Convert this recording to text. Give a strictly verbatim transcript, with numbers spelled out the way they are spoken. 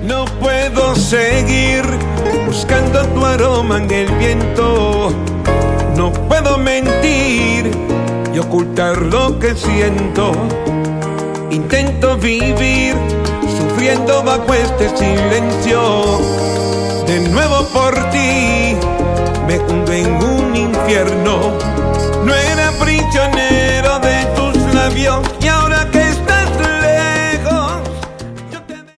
No puedo seguir buscando tu aroma en el viento. No puedo mentir y ocultar lo que siento. Intento vivir sufriendo bajo este silencio. De nuevo por ti me hundo en un infierno. No